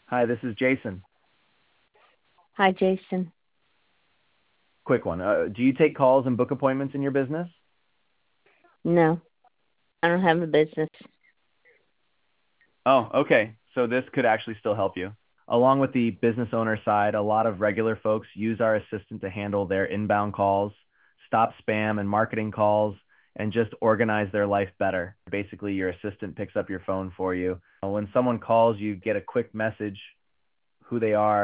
Hi, this is Jason. Hi, Jason. Quick one. Do you take calls and book appointments in your business? No, I don't have a business. Oh, okay. So this could actually still help you. Along with the business owner side, a lot of regular folks use our assistant to handle their inbound calls, stop spam and marketing calls, and just organize their life better. Basically, your assistant picks up your phone for you. When someone calls, you get a quick message who they are,